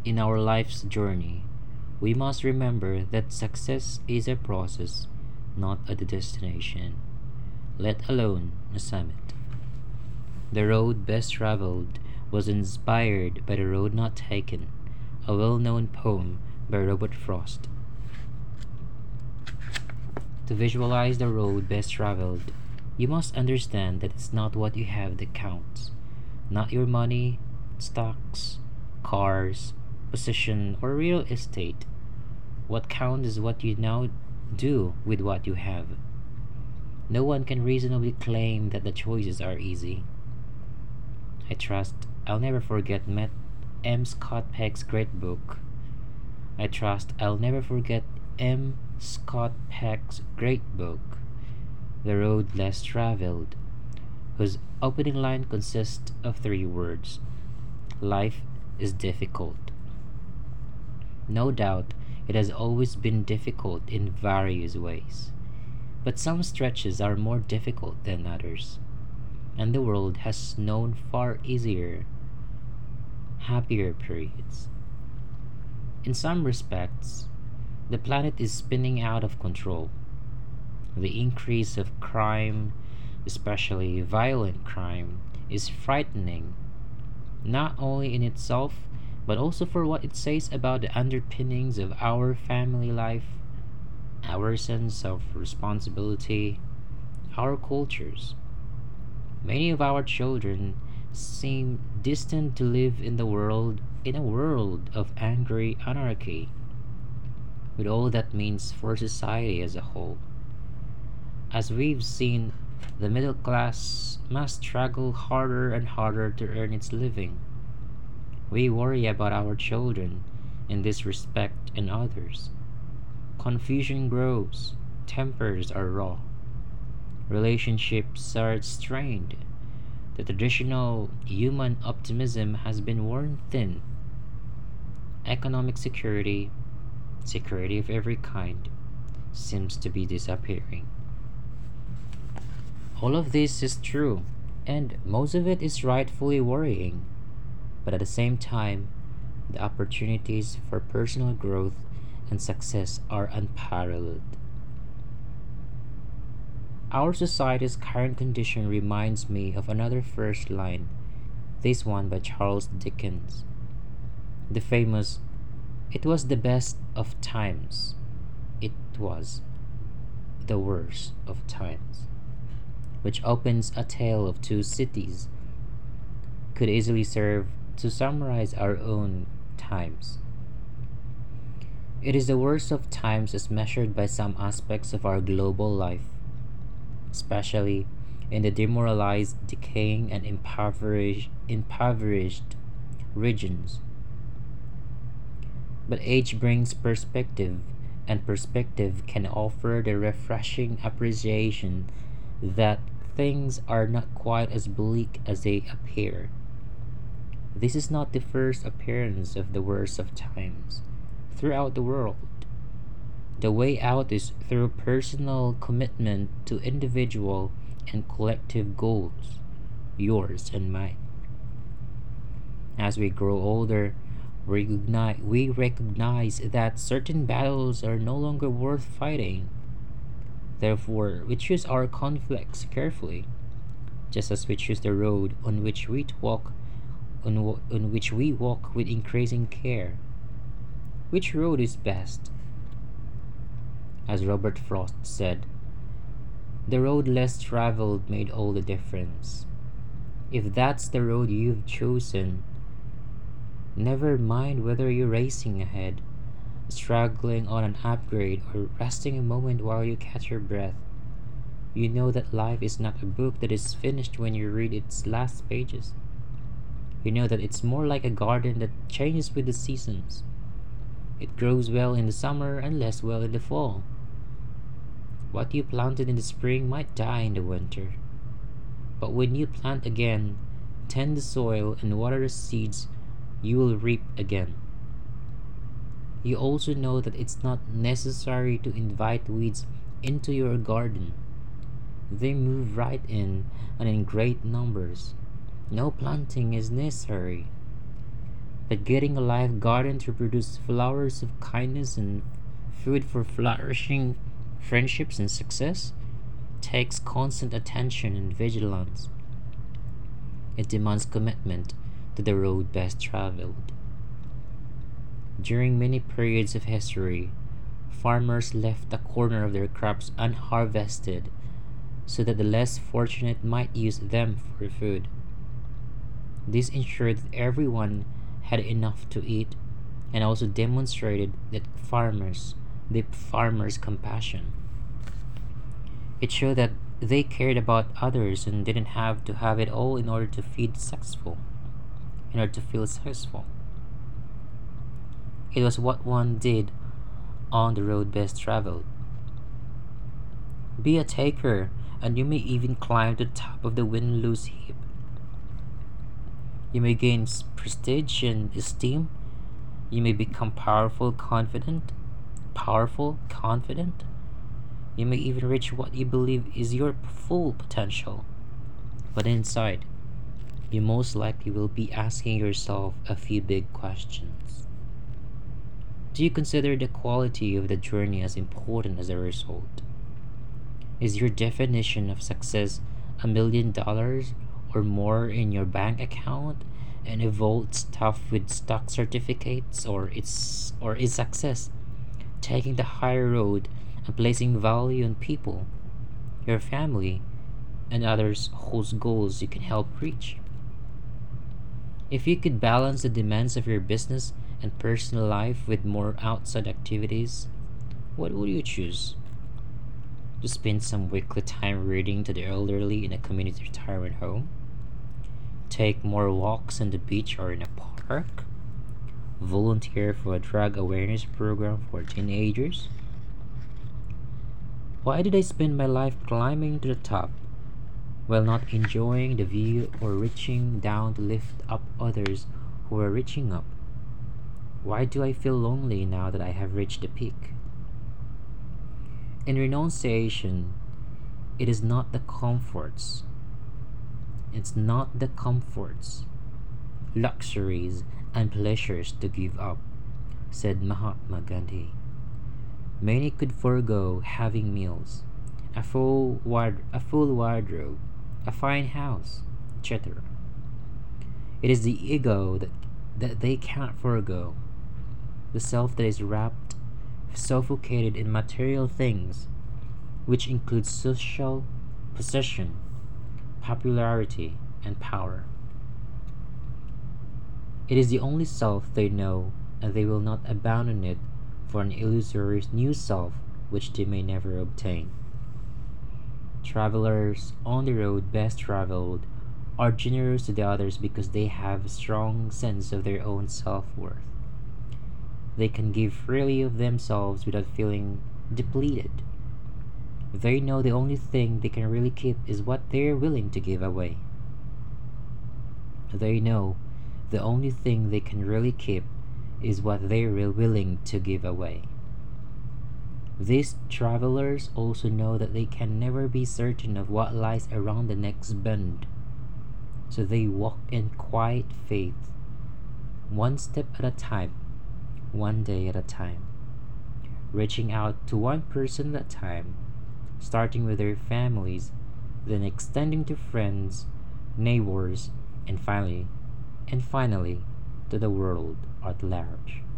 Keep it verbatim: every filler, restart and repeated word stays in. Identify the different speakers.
Speaker 1: In our life's journey, we must remember that success is a process, not a destination, let alone a summit. The road best traveled was inspired by the road not taken, a well known poem by Robert Frost. To visualize the road best traveled, you must understand that it's not what you have that counts, not your money, stocks, cars, position, or real estate. What counts is what you now do with what you have. No one can reasonably claim that the choices are easy. I trust I'll never forget Met M. Scott Peck's great book. I trust I'll never forget M. Scott Peck's great book, The Road Less Traveled, whose opening line consists of three words: Life is difficult. No doubt it has always been difficult in various ways, but some stretches are more difficult than others, and the world has known far easier, happier periods. In some respects, the planet is spinning out of control. The increase of crime, especially violent crime, is frightening, not only in itself, but also for what it says about the underpinnings of our family life, our sense of responsibility, our cultures. Many of our children seem destined to live in the world in a world of angry anarchy, with all that means for society as a whole. As we've seen, the middle class must struggle harder and harder to earn its living. We worry about our children in this respect and others. Confusion grows, tempers are raw, relationships are strained. The traditional human optimism has been worn thin. Economic security, security of every kind, seems to be disappearing. All of this is true, and most of it is rightfully worrying, but at the same time, the opportunities for personal growth and success are unparalleled. Our society's current condition reminds me of another first line, this one by Charles Dickens. The famous, "It was the best of times, it was the worst of times," which opens a tale of two cities, could easily serve to summarize our own times. It is the worst of times as measured by some aspects of our global life, especially in the demoralized, decaying, and impoverished, impoverished regions. But age brings perspective, and perspective can offer the refreshing appreciation that things are not quite as bleak as they appear. This is not the first appearance of the worst of times throughout the world. The way out is through personal commitment to individual and collective goals, yours and mine. As we grow older, we recognize, we recognize that certain battles are no longer worth fighting. Therefore, we choose our conflicts carefully, just as we choose the road on which we walk, on, on which we walk with increasing care. Which road is best? As Robert Frost said, the road less traveled made all the difference. If that's the road you've chosen, never mind whether you're racing ahead, struggling on an upgrade, or resting a moment while you catch your breath. You know that life is not a book that is finished when you read its last pages. You know that it's more like a garden that changes with the seasons. It grows well in the summer and less well in the fall. What you planted in the spring might die in the winter. But when you plant again, tend the soil, and water the seeds, you will reap again. You also know that it's not necessary to invite weeds into your garden. They move right in and in great numbers. No planting is necessary. That getting a life garden to produce flowers of kindness and food for flourishing friendships and success takes constant attention and vigilance. It demands commitment to the road best traveled. During many periods of history, farmers left a corner of their crops unharvested so that the less fortunate might use them for food. This ensured that everyone had enough to eat and also demonstrated that farmers, the farmers' compassion. It showed that they cared about others and didn't have to have it all in order to feed successful, in order to feel successful. It was what one did on the road best traveled. Be a taker, and you may even climb to the top of the win lose heap. You may gain prestige and esteem. You may become powerful, confident, powerful, confident. You may even reach what you believe is your full potential. But inside, you most likely will be asking yourself a few big questions. Do you consider the quality of the journey as important as a result? Is your definition of success a million dollars or more in your bank account and a vault stuffed with stock certificates, or it's or is success taking the higher road and placing value on people, your family, and others whose goals you can help reach? If you could balance the demands of your business and personal life with more outside activities, what would you choose? To spend some weekly time reading to the elderly in a community retirement home? Take more walks on the beach or in a park? Volunteer for a drug awareness program for teenagers? Why did I spend my life climbing to the top while not enjoying the view or reaching down to lift up others who are reaching up? Why do I feel lonely now that I have reached the peak? In renunciation, it is not the comforts, it's not the comforts, luxuries, and pleasures to give up, said Mahatma Gandhi. Many could forego having meals, a full, ward- a full wardrobe, a fine house, et cetera. It is the ego that, that they can't forego, the self that is wrapped, suffocated in material things, which includes social possession, popularity, and power. It is the only self they know, and they will not abandon it for an illusory new self which they may never obtain. Travelers on the road best traveled are generous to the others because they have a strong sense of their own self worth. They can give freely of themselves without feeling depleted. They know the only thing they can really keep is what they're willing to give away. They know the only thing they can really keep is what they're willing to give away. These travelers also know that they can never be certain of what lies around the next bend. So they walk in quiet faith, one step at a time, one day at a time, reaching out to one person at a time, starting with their families, then extending to friends, neighbors, and finally, and finally, to the world at large.